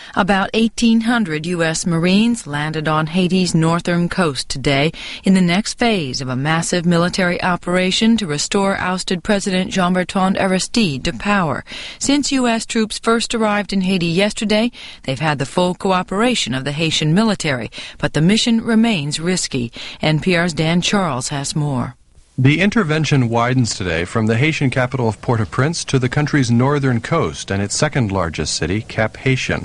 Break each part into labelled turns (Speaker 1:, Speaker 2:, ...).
Speaker 1: About 1,800 U.S. Marines landed on Haiti's northern coast today in the next phase of a massive military operation to restore ousted President Jean-Bertrand Aristide to power. Since U.S. troops first arrived in Haiti yesterday, they've had the full cooperation of the Haitian military, but the mission remains risky. NPR's Dan Charles has more.
Speaker 2: The intervention widens today from the Haitian capital of Port-au-Prince to the country's northern coast and its second largest city, Cap-Haitien.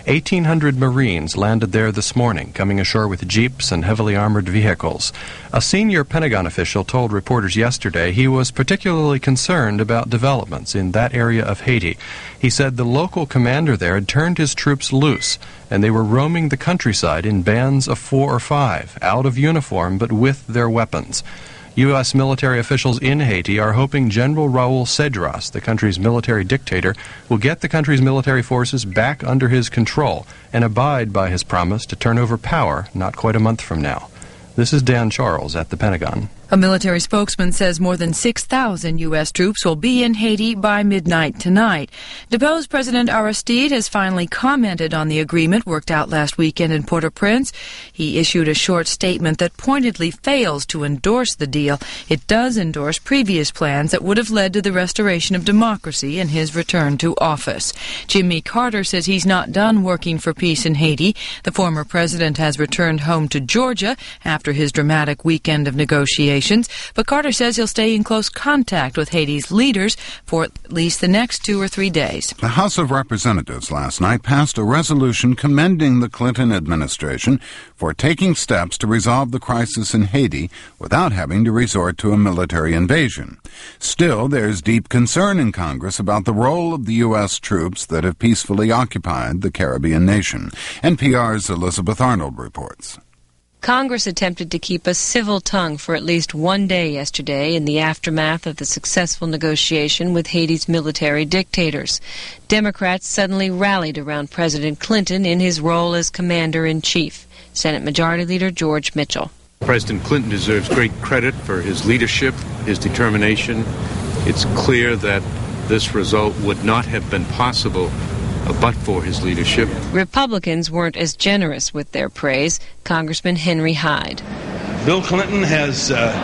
Speaker 2: 1,800 Marines landed there this morning, coming ashore with jeeps and heavily armored vehicles. A senior Pentagon official told reporters yesterday he was particularly concerned about developments in that area of Haiti. He said the local commander there had turned his troops loose, and they were roaming the countryside in bands of 4 or 5, out of uniform but with their weapons. U.S. military officials in Haiti are hoping General Raul Cedras, the country's military dictator, will get the country's military forces back under his control and abide by his promise to turn over power not quite a month from now. This is Dan Charles at the Pentagon.
Speaker 1: A military spokesman says more than 6,000 U.S. troops will be in Haiti by midnight tonight. Deposed President Aristide has finally commented on the agreement worked out last weekend in Port-au-Prince. He issued a short statement that pointedly fails to endorse the deal. It does endorse previous plans that would have led to the restoration of democracy and his return to office. Jimmy Carter says he's not done working for peace in Haiti. The former president has returned home to Georgia after his dramatic weekend of negotiations. But Carter says he'll stay in close contact with Haiti's leaders for at least the next 2 or 3 days.
Speaker 3: The House of Representatives last night passed a resolution commending the Clinton administration for taking steps to resolve the crisis in Haiti without having to resort to a military invasion. Still, there's deep concern in Congress about the role of the U.S. troops that have peacefully occupied the Caribbean nation. NPR's Elizabeth Arnold reports.
Speaker 4: Congress attempted to keep a civil tongue for at least one day yesterday in the aftermath of the successful negotiation with Haiti's military dictators. Democrats suddenly rallied around President Clinton in his role as commander-in-chief. Senate Majority Leader George Mitchell.
Speaker 5: President Clinton deserves great credit for his leadership, his determination. It's clear that this result would not have been possible but for his leadership.
Speaker 4: Republicans weren't as generous with their praise. Congressman Henry Hyde.
Speaker 6: Bill Clinton has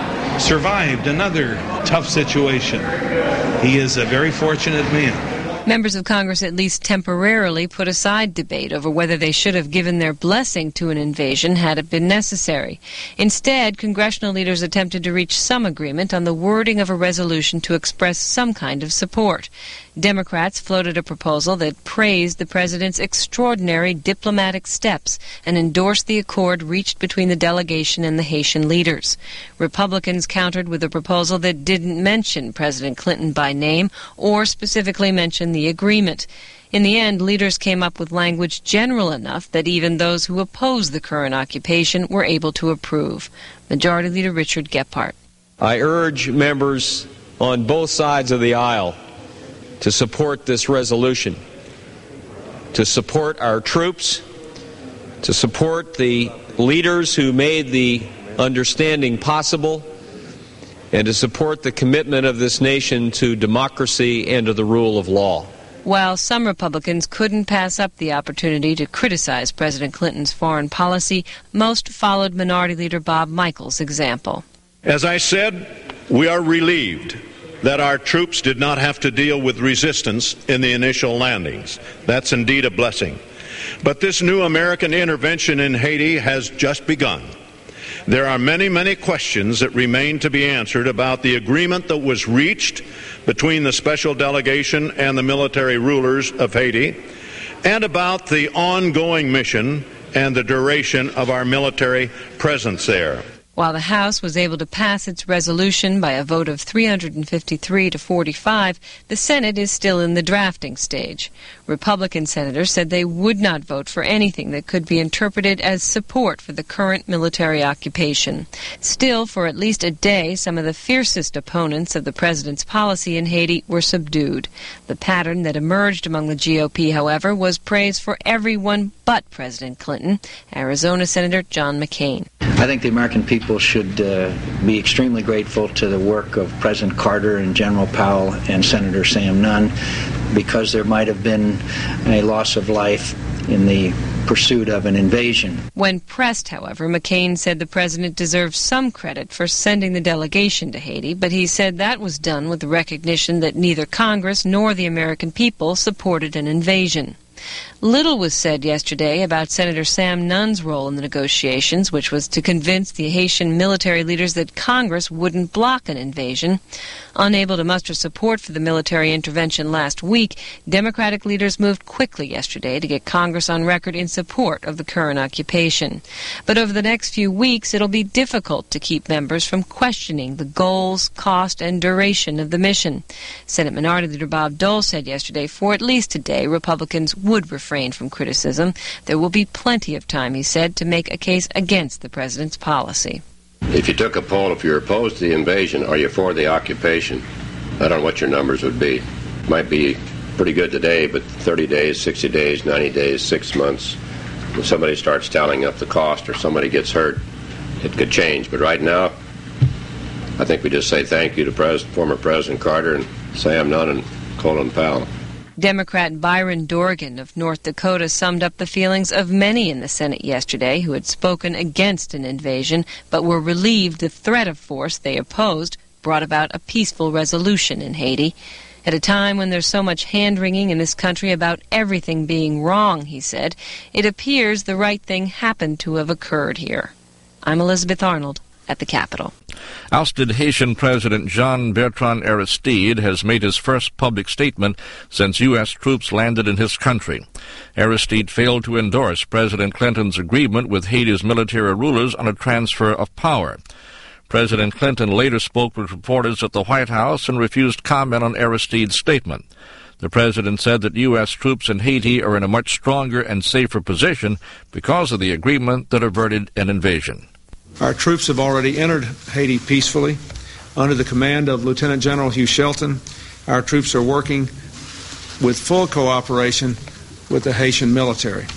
Speaker 6: survived another tough situation. He is a very fortunate man.
Speaker 4: Members of Congress at least temporarily put aside debate over whether they should have given their blessing to an invasion had it been necessary. Instead, congressional leaders attempted to reach some agreement on the wording of a resolution to express some kind of support. Democrats floated a proposal that praised the president's extraordinary diplomatic steps and endorsed the accord reached between the delegation and the Haitian leaders. Republicans countered with a proposal that didn't mention President Clinton by name or specifically mention the agreement. In the end, leaders came up with language general enough that even those who oppose the current occupation were able to approve. Majority Leader Richard Gephardt.
Speaker 7: I urge members on both sides of the aisle to support this resolution, to support our troops, to support the leaders who made the understanding possible, and to support the commitment of this nation to democracy and to the rule of law.
Speaker 4: While some Republicans couldn't pass up the opportunity to criticize President Clinton's foreign policy, most followed Minority Leader Bob Michael's example.
Speaker 8: As I said, we are relieved that our troops did not have to deal with resistance in the initial landings. That's indeed a blessing. But this new American intervention in Haiti has just begun. There are many, many questions that remain to be answered about the agreement that was reached between the special delegation and the military rulers of Haiti, and about the ongoing mission and the duration of our military presence there.
Speaker 4: While the House was able to pass its resolution by a vote of 353 to 45, the Senate is still in the drafting stage. Republican senators said they would not vote for anything that could be interpreted as support for the current military occupation. Still, for at least a day, some of the fiercest opponents of the president's policy in Haiti were subdued. The pattern that emerged among the GOP, however, was praise for everyone but President Clinton. Arizona Senator John McCain.
Speaker 9: I think the American people should be extremely grateful to the work of President Carter and General Powell and Senator Sam Nunn, because there might have been a loss of life in the pursuit of an invasion.
Speaker 4: When pressed, however, McCain said the president deserved some credit for sending the delegation to Haiti, but he said that was done with the recognition that neither Congress nor the American people supported an invasion. Little was said yesterday about Senator Sam Nunn's role in the negotiations, which was to convince the Haitian military leaders that Congress wouldn't block an invasion. Unable to muster support for the military intervention last week, Democratic leaders moved quickly yesterday to get Congress on record in support of the current occupation. But over the next few weeks, it'll be difficult to keep members from questioning the goals, cost, and duration of the mission. Senate Minority Leader Bob Dole said yesterday, for at least today, Republicans would refrain from criticism. There will be plenty of time, he said, to make a case against the president's policy.
Speaker 10: If you took a poll, if you're opposed to the invasion or you're for the occupation, I don't know what your numbers would be. Might be pretty good today, but 30 days, 60 days, 90 days, 6 months, when somebody starts tallying up the cost or somebody gets hurt, it could change. But right now, I think we just say thank you to former President Carter and Sam Nunn and Colin Powell.
Speaker 4: Democrat Byron Dorgan of North Dakota summed up the feelings of many in the Senate yesterday who had spoken against an invasion but were relieved the threat of force they opposed brought about a peaceful resolution in Haiti. At a time when there's so much hand-wringing in this country about everything being wrong, he said, it appears the right thing happened to have occurred here. I'm Elizabeth Arnold at the Capitol.
Speaker 11: Ousted Haitian President Jean-Bertrand Aristide has made his first public statement since U.S. troops landed in his country. Aristide failed to endorse President Clinton's agreement with Haiti's military rulers on a transfer of power. President Clinton later spoke with reporters at the White House and refused comment on Aristide's statement. The president said that U.S. troops in Haiti are in a much stronger and safer position because of the agreement that averted an invasion.
Speaker 12: Our troops have already entered Haiti peacefully. Under the command of Lieutenant General Hugh Shelton, our troops are working with full cooperation with the Haitian military.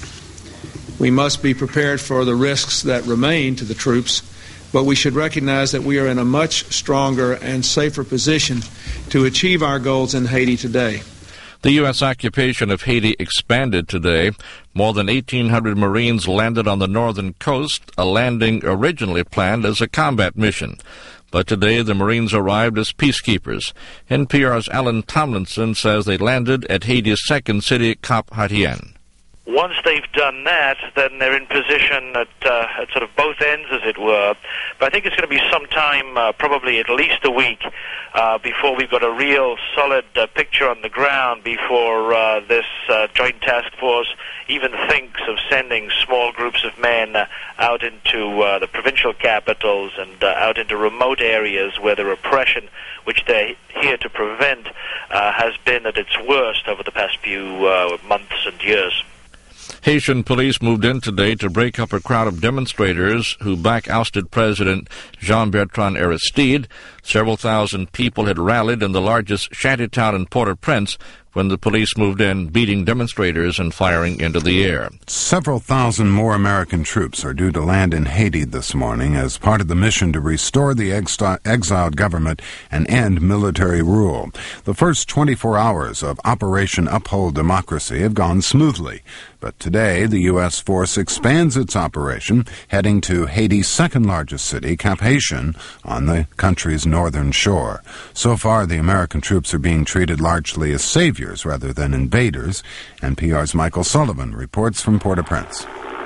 Speaker 12: We must be prepared for the risks that remain to the troops, but we should recognize that we are in a much stronger and safer position to achieve our goals in Haiti today.
Speaker 11: The U.S. occupation of Haiti expanded today. More than 1,800 Marines landed on the northern coast, a landing originally planned as a combat mission. But today the Marines arrived as peacekeepers. NPR's Alan Tomlinson says they landed at Haiti's second city, Cap Haitien.
Speaker 13: Once they've done that, then they're in position at sort of both ends, as it were. But I think it's going to be some time, probably at least a week, before we've got a real solid picture on the ground, before this joint task force even thinks of sending small groups of men out into the provincial capitals and out into remote areas where the repression, which they're here to prevent, has been at its worst over the past few months and years.
Speaker 11: Haitian police moved in today to break up a crowd of demonstrators who back ousted President Jean-Bertrand Aristide. Several thousand people had rallied in the largest shantytown in Port-au-Prince when the police moved in, beating demonstrators and firing into the air.
Speaker 3: Several thousand more American troops are due to land in Haiti this morning as part of the mission to restore the exiled government and end military rule. The first 24 hours of Operation Uphold Democracy have gone smoothly, but today the U.S. force expands its operation, heading to Haiti's second-largest city, Cap-Haitien, on the country's northern shore. So far, the American troops are being treated largely as saviors rather than invaders. NPR's Michael Sullivan reports from Port-au-Prince.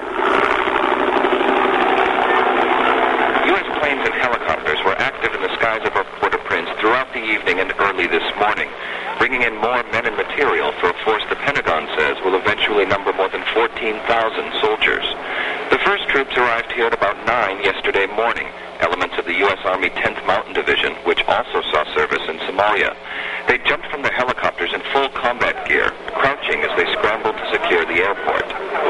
Speaker 14: U.S. planes and helicopters were active in the skies over Port-au-Prince throughout the evening and early this morning, bringing in more men and material for a force the Pentagon says will eventually number more than 14,000 soldiers. The first troops arrived here at about 9 yesterday morning, elements of the U.S. Army 10th Mountain Division, which also saw service in Somalia. They jumped from their helicopters in full combat gear, crouching as they scrambled to secure the airport.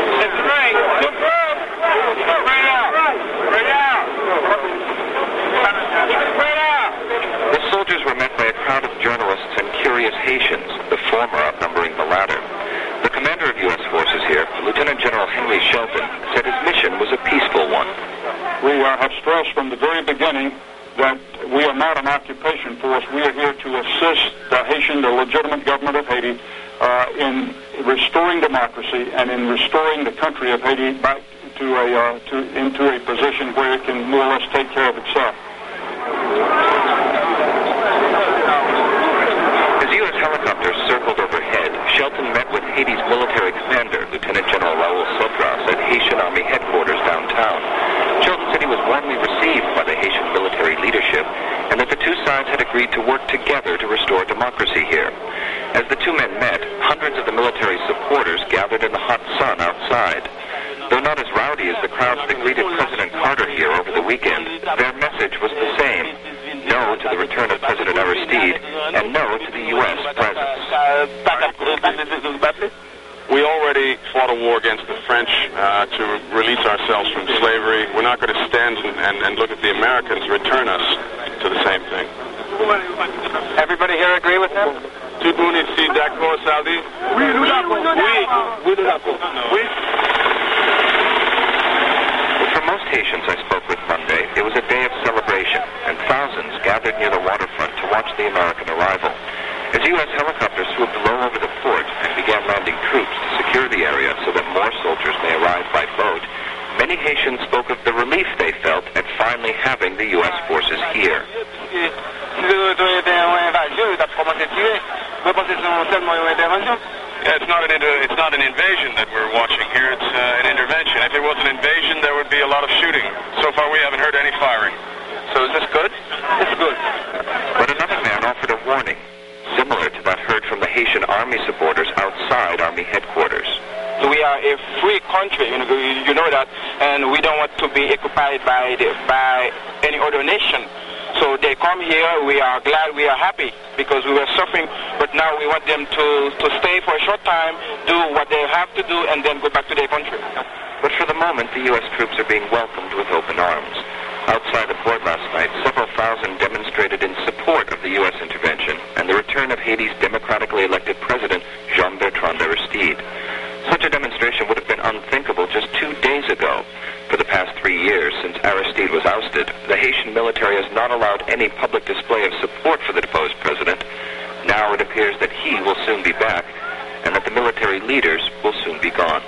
Speaker 14: The soldiers were met by a crowd of journalists and curious Haitians, the former outnumbering the latter. The commander of U.S. forces here, Lieutenant General Henry Shelton, said his mission was a peaceful one.
Speaker 15: We have stressed from the very beginning that we are not an occupation force. We are here to assist the legitimate government of Haiti, in restoring democracy and in restoring the country of Haiti back into a position where it can more or less take care of itself.
Speaker 14: As U.S. helicopters circled overhead, Shelton met with Haiti's military commander, Lieutenant General Raul Cedras, at Haitian Army headquarters downtown. Shelton said he was warmly received by the Haitian military leadership and that the two sides had agreed to work together to restore democracy here. As the two men met, hundreds of the military supporters gathered in the hot sun outside. Though not as rowdy as the crowds that greeted President Carter here over the weekend, their message was the same: no to the return of President Aristide and no to the U.S. presence.
Speaker 16: We already fought a war against the French to release ourselves from slavery. We're not going to stand and look at the Americans return us to the same thing.
Speaker 15: Everybody here agree with him?
Speaker 16: Tout le monde ici d'accord, Saudi?
Speaker 15: Oui, nous d'accord. Oui, nous d'accord. Oui.
Speaker 14: For most Haitians I spoke with Monday, it was a day of celebration, and thousands gathered near the waterfront to watch the American arrival. As U.S. helicopters swooped low over the port and began landing troops to secure the area so that more soldiers may arrive by boat, many Haitians spoke of the relief they felt at finally having the U.S. forces here.
Speaker 16: Yeah, it's not an invasion that we're watching here. It's an intervention. If it was an invasion, there would be a lot of shooting. So far, we haven't heard any firing. So is this good?
Speaker 15: It's good.
Speaker 14: But another man offered a warning, similar to that heard from the Haitian Army supporters outside Army headquarters.
Speaker 17: We are a free country, you know that, and we don't want to be occupied by any other nation. So they come here, we are glad, we are happy, because we were suffering, but now we want them to stay for a short time, do what they have to do, and then go back to their country.
Speaker 14: But for the moment, the U.S. troops are being welcomed with open arms. Outside the port last night, several thousand demonstrated in support of the U.S. intervention and the return of Haiti's democratically elected president, Jean-Bertrand Aristide. Such a demonstration would have been unthinkable just 2 days ago. For the past 3 years, since Aristide was ousted, the Haitian military has not allowed any public display of support for the deposed president. Now it appears that he will soon be back, and that the military leaders will soon be gone.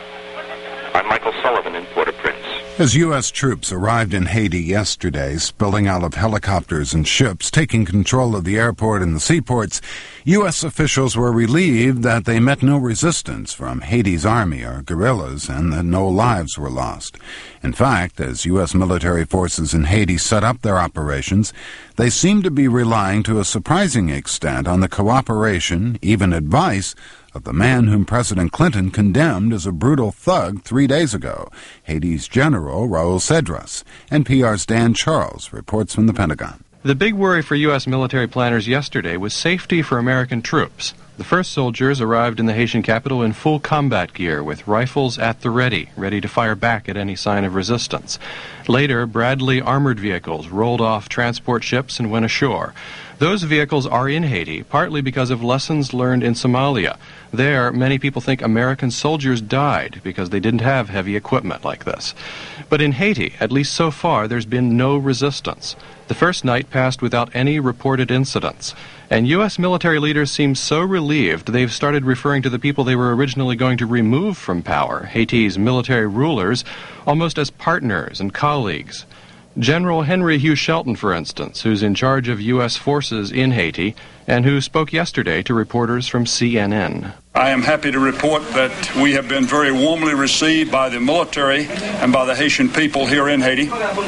Speaker 14: I'm Michael Sullivan in Port-au-Prince.
Speaker 3: As U.S. troops arrived in Haiti yesterday, spilling out of helicopters and ships, taking control of the airport and the seaports, U.S. officials were relieved that they met no resistance from Haiti's army or guerrillas and that no lives were lost. In fact, as U.S. military forces in Haiti set up their operations, they seemed to be relying to a surprising extent on the cooperation, even advice, of the man whom President Clinton condemned as a brutal thug 3 days ago, Haiti's General Raul Cedras. NPR's Dan Charles reports from the Pentagon.
Speaker 2: The big worry for U.S. military planners yesterday was safety for American troops. The first soldiers arrived in the Haitian capital in full combat gear with rifles at the ready to fire back at any sign of resistance. Later, Bradley armored vehicles rolled off transport ships and went ashore. Those vehicles are in Haiti, partly because of lessons learned in Somalia. There, many people think American soldiers died because they didn't have heavy equipment like this. But in Haiti, at least so far, there's been no resistance. The first night passed without any reported incidents. And U.S. military leaders seem so relieved they've started referring to the people they were originally going to remove from power, Haiti's military rulers, almost as partners and colleagues. General Henry Hugh Shelton, for instance, who's in charge of U.S. forces in Haiti, and who spoke yesterday to reporters from CNN.
Speaker 18: I am happy to report that we have been very warmly received by the military and by the Haitian people here in Haiti.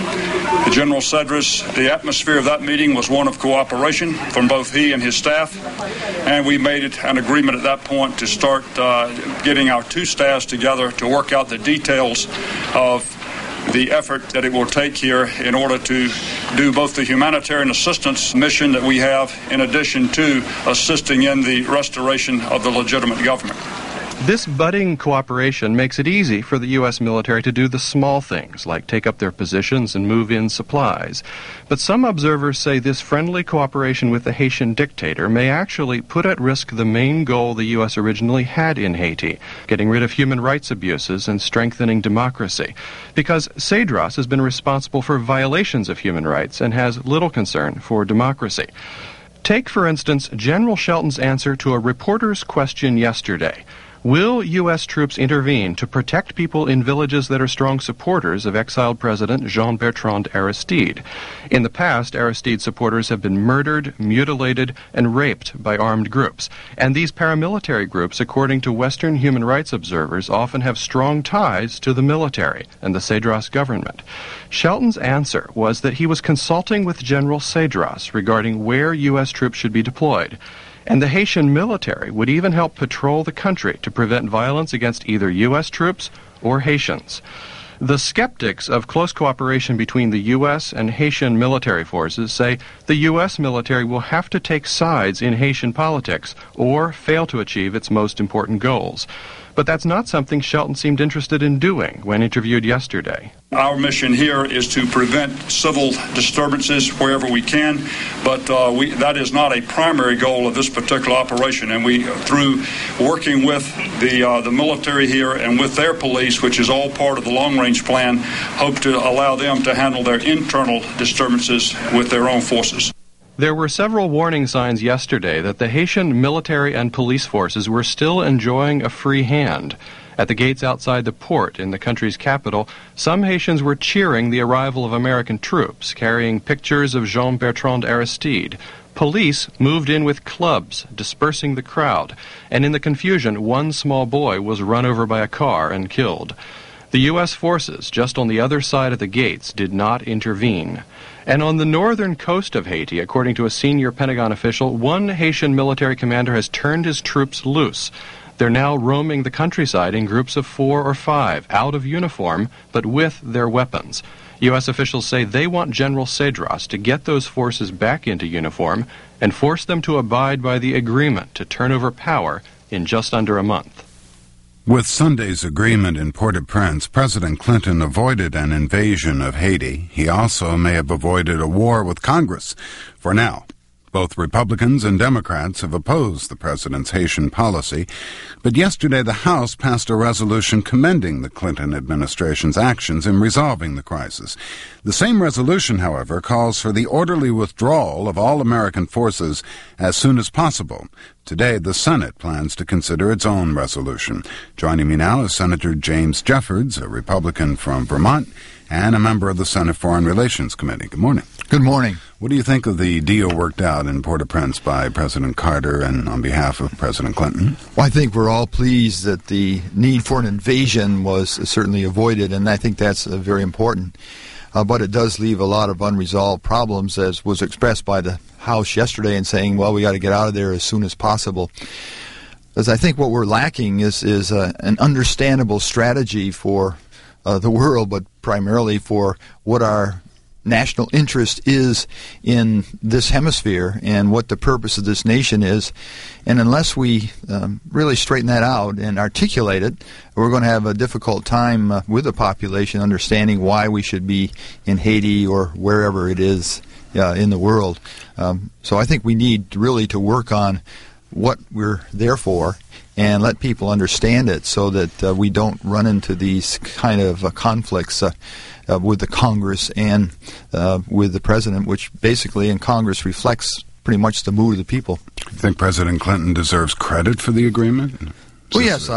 Speaker 18: General Cedras, the atmosphere of that meeting was one of cooperation from both he and his staff, and we made it an agreement at that point to start getting our two staffs together to work out the details of the effort that it will take here in order to do both the humanitarian assistance mission that we have in addition to assisting in the restoration of the legitimate government.
Speaker 2: This budding cooperation makes it easy for the U.S. military to do the small things, like take up their positions and move in supplies. But some observers say this friendly cooperation with the Haitian dictator may actually put at risk the main goal the U.S. originally had in Haiti, getting rid of human rights abuses and strengthening democracy. Because Cedras has been responsible for violations of human rights and has little concern for democracy. Take, for instance, General Shelton's answer to a reporter's question yesterday. Will U.S. troops intervene to protect people in villages that are strong supporters of exiled President Jean-Bertrand Aristide? In the past, Aristide supporters have been murdered, mutilated, and raped by armed groups. And these paramilitary groups, according to Western human rights observers, often have strong ties to the military and the Cedras government. Shelton's answer was that he was consulting with General Cedras regarding where U.S. troops should be deployed. And the Haitian military would even help patrol the country to prevent violence against either U.S. troops or Haitians. The skeptics of close cooperation between the U.S. and Haitian military forces say the U.S. military will have to take sides in Haitian politics or fail to achieve its most important goals. But that's not something Shelton seemed interested in doing when interviewed yesterday.
Speaker 18: Our mission here is to prevent civil disturbances wherever we can, but that is not a primary goal of this particular operation. And we, through working with the military here and with their police, which is all part of the long-range plan, hope to allow them to handle their internal disturbances with their own forces.
Speaker 2: There were several warning signs yesterday that the Haitian military and police forces were still enjoying a free hand. At the gates outside the port in the country's capital, some Haitians were cheering the arrival of American troops, carrying pictures of Jean-Bertrand Aristide. Police moved in with clubs, dispersing the crowd, and in the confusion, one small boy was run over by a car and killed. The U.S. forces, just on the other side of the gates, did not intervene. And on the northern coast of Haiti, according to a senior Pentagon official, one Haitian military commander has turned his troops loose. They're now roaming the countryside in groups of 4 or 5, out of uniform, but with their weapons. U.S. officials say they want General Cedras to get those forces back into uniform and force them to abide by the agreement to turn over power in just under a month.
Speaker 3: With Sunday's agreement in Port-au-Prince, President Clinton avoided an invasion of Haiti. He also may have avoided a war with Congress. For now, both Republicans and Democrats have opposed the president's Haitian policy, but yesterday the House passed a resolution commending the Clinton administration's actions in resolving the crisis. The same resolution, however, calls for the orderly withdrawal of all American forces as soon as possible. Today, the Senate plans to consider its own resolution. Joining me now is Senator James Jeffords, a Republican from Vermont, and a member of the Senate Foreign Relations Committee. Good morning.
Speaker 19: Good morning.
Speaker 3: What do you think of the deal worked out in Port-au-Prince by President Carter and on behalf of President Clinton?
Speaker 19: Well, I think we're all pleased that the need for an invasion was certainly avoided, and I think that's very important. But it does leave a lot of unresolved problems, as was expressed by the House yesterday in saying, well, we got to get out of there as soon as possible. As I think what we're lacking is an understandable strategy for the world, but primarily for what our national interest is in this hemisphere and what the purpose of this nation is. And unless we really straighten that out and articulate it, we're going to have a difficult time with the population understanding why we should be in Haiti or wherever it is in the world. So I think we need really to work on what we're there for and let people understand it so that we don't run into these kind of conflicts with the Congress and with the President, which basically in Congress reflects pretty much the mood of the people.
Speaker 3: Do you think President Clinton deserves credit for the agreement?
Speaker 19: Well, yes,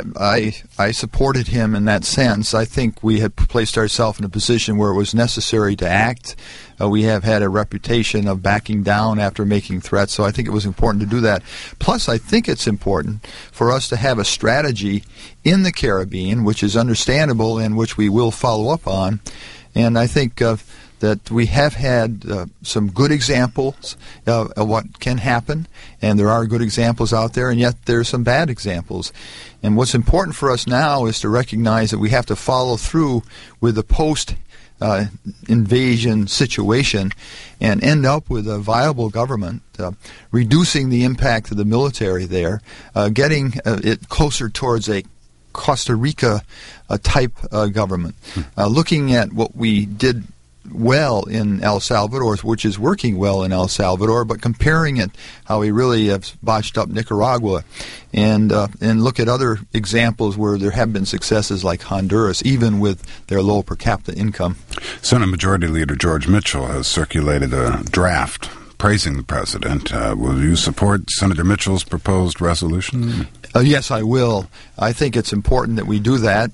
Speaker 19: I supported him in that sense. I think we had placed ourselves in a position where it was necessary to act. We have had a reputation of backing down after making threats, so I think it was important to do that. Plus, I think it's important for us to have a strategy in the Caribbean, which is understandable and which we will follow up on. And I think that we have had some good examples of what can happen, and there are good examples out there, and yet there are some bad examples. And what's important for us now is to recognize that we have to follow through with the post invasion situation and end up with a viable government, reducing the impact of the military there, getting it closer towards a Costa Rica type government, looking at what we did well in El Salvador, which is working well in El Salvador, but comparing it how we really have botched up Nicaragua, and look at other examples where there have been successes like Honduras, even with their low per capita income.
Speaker 3: Senate Majority Leader George Mitchell has circulated a draft praising the president. Will you support Senator Mitchell's proposed resolution?
Speaker 19: Yes, I will. I think it's important that we do that,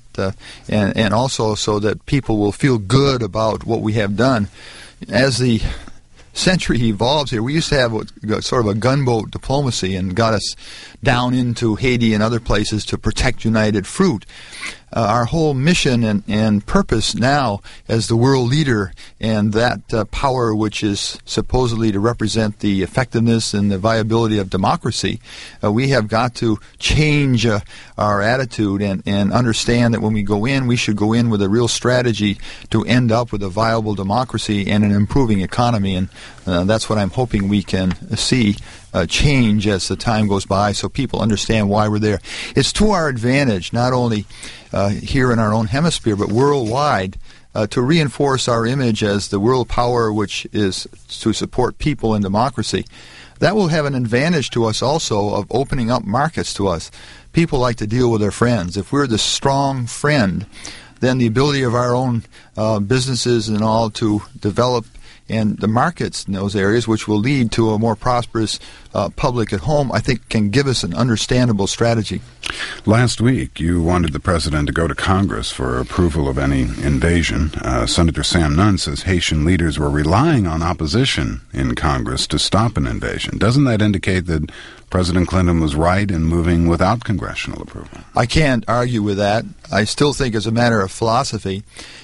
Speaker 19: and also so that people will feel good about what we have done. As the century evolves here, we used to have sort of a gunboat diplomacy and got us down into Haiti and other places to protect United Fruit. Our whole mission and purpose now as the world leader and that power which is supposedly to represent the effectiveness and the viability of democracy, we have got to change our attitude and understand that when we go in, we should go in with a real strategy to end up with a viable democracy and an improving economy. And that's what I'm hoping we can see change as the time goes by so people understand why we're there. It's to our advantage, not only here in our own hemisphere, but worldwide, to reinforce our image as the world power which is to support people and democracy. That will have an advantage to us also of opening up markets to us. People like to deal with their friends. If we're the strong friend, then the ability of our own businesses and all to develop and the markets in those areas, which will lead to a more prosperous public at home, I think can give us an understandable strategy.
Speaker 3: Last week, you wanted the president to go to Congress for approval of any invasion. Senator Sam Nunn says Haitian leaders were relying on opposition in Congress to stop an invasion. Doesn't that indicate that President Clinton was right in moving without congressional approval?
Speaker 19: I can't argue with that. I still think as a matter of philosophy,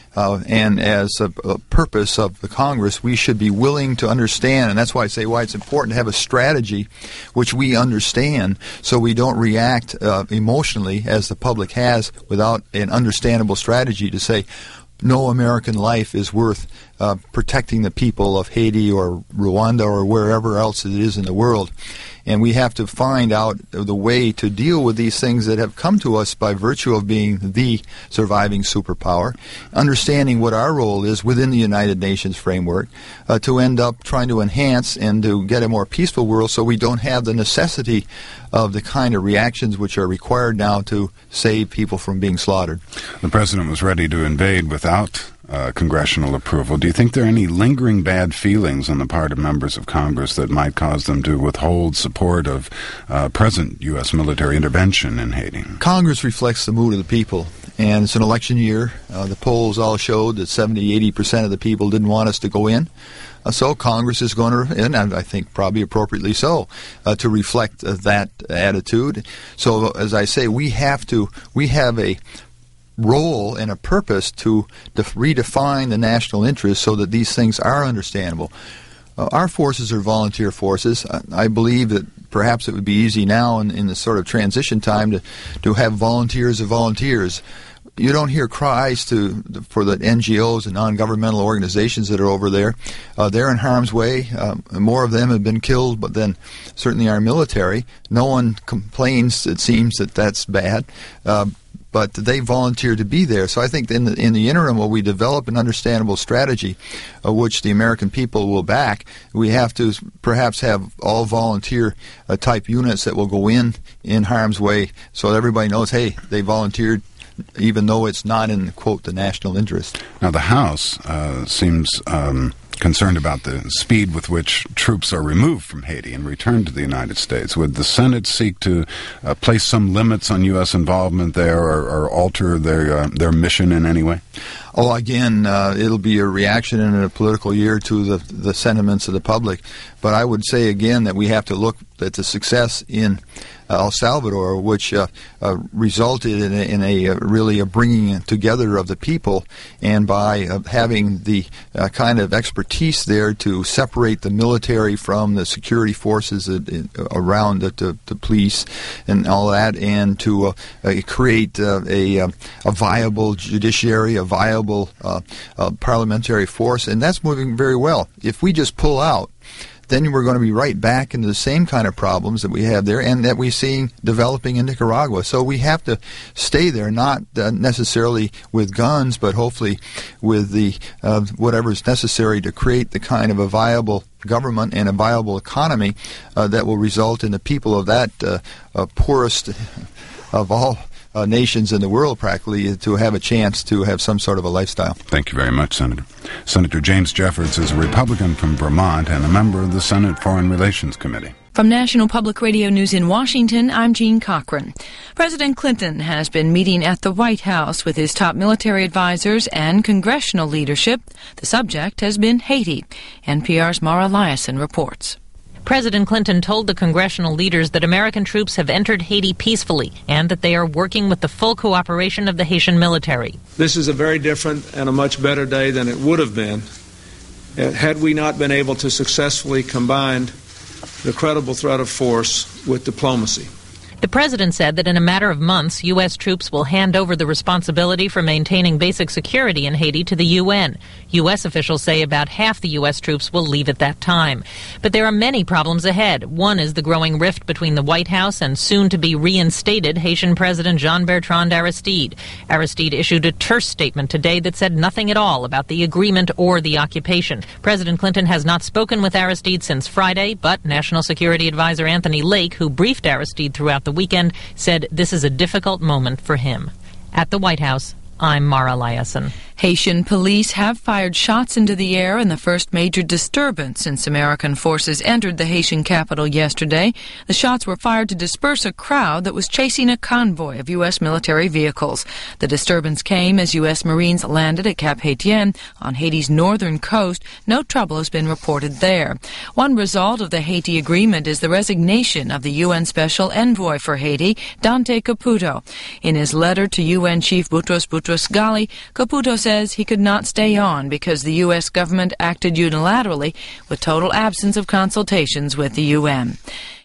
Speaker 19: and as a purpose of the Congress, we should be willing to understand, and that's why I say why it's important to have a strategy which we understand so we don't react emotionally as the public has without an understandable strategy to say no American life is worth protecting the people of Haiti or Rwanda or wherever else it is in the world. And we have to find out the way to deal with these things that have come to us by virtue of being the surviving superpower, understanding what our role is within the United Nations framework, to end up trying to enhance and to get a more peaceful world so we don't have the necessity of the kind of reactions which are required now to save people from being slaughtered.
Speaker 3: The president was ready to invade without congressional approval. Do you think there are any lingering bad feelings on the part of members of Congress that might cause them to withhold support of present U.S. military intervention in Haiti?
Speaker 19: Congress reflects the mood of the people, and it's an election year. The polls all showed that 70-80% of the people didn't want us to go in. So Congress is going to, and I think probably appropriately so, to reflect that attitude. So as I say, we have a role and a purpose to redefine the national interest so that these things are understandable. Our forces are volunteer forces. I believe that perhaps it would be easy now in the sort of transition time to have volunteers of volunteers. You don't hear cries for the NGOs and non-governmental organizations that are over there. They're in harm's way. More of them have been killed, but then certainly our military. No one complains, it seems, that that's bad. But they volunteer to be there. So I think in the interim, while we develop an understandable strategy, which the American people will back, we have to perhaps have all volunteer type units that will go in harm's way, so that everybody knows, hey, they volunteered, even though it's not in, quote, the national interest.
Speaker 3: Now the House seems concerned about the speed with which troops are removed from Haiti and returned to the United States. Would the Senate seek to place some limits on U.S. involvement there or alter their mission in any way?
Speaker 19: Oh, again, it'll be a reaction in a political year to the sentiments of the public. But I would say again that we have to look at the success in El Salvador, which resulted in a bringing together of the people, and by having the kind of expertise there to separate the military from the security forces around the police and all that, and to create a viable judiciary, a viable parliamentary force, and that's moving very well. If we just pull out, then we're going to be right back into the same kind of problems that we have there and that we're seeing developing in Nicaragua. So we have to stay there, not necessarily with guns, but hopefully with the whatever is necessary to create the kind of a viable government and a viable economy that will result in the people of that poorest of all nations in the world practically to have a chance to have some sort of a lifestyle.
Speaker 3: Thank you very much, Senator. Senator James Jeffords is a Republican from Vermont and a member of the Senate Foreign Relations Committee.
Speaker 1: From National Public Radio News in Washington, I'm Jean Cochran. President Clinton has been meeting at the White House with his top military advisors and congressional leadership. The subject has been Haiti. NPR's Mara Liasson reports.
Speaker 20: President Clinton told the congressional leaders that American troops have entered Haiti peacefully and that they are working with the full cooperation of the Haitian military.
Speaker 12: This is a very different and a much better day than it would have been had we not been able to successfully combine the credible threat of force with diplomacy.
Speaker 20: The president said that in a matter of months, U.S. troops will hand over the responsibility for maintaining basic security in Haiti to the UN. U.S. officials say about half the U.S. troops will leave at that time. But there are many problems ahead. One is the growing rift between the White House and soon-to-be reinstated Haitian President Jean-Bertrand Aristide. Aristide issued a terse statement today that said nothing at all about the agreement or the occupation. President Clinton has not spoken with Aristide since Friday, but National Security Advisor Anthony Lake, who briefed Aristide throughout the weekend, said this is a difficult moment for him. At the White House, I'm Mara Liasson.
Speaker 1: Haitian police have fired shots into the air in the first major disturbance since American forces entered the Haitian capital yesterday. The shots were fired to disperse a crowd that was chasing a convoy of U.S. military vehicles. The disturbance came as U.S. Marines landed at Cap Haitien on Haiti's northern coast. No trouble has been reported there. One result of the Haiti agreement is the resignation of the UN Special Envoy for Haiti, Dante Caputo. In his letter to UN Chief Boutros Boutros-Ghali, Caputo says he could not stay on because the U.S. government acted unilaterally with total absence of consultations with the UN.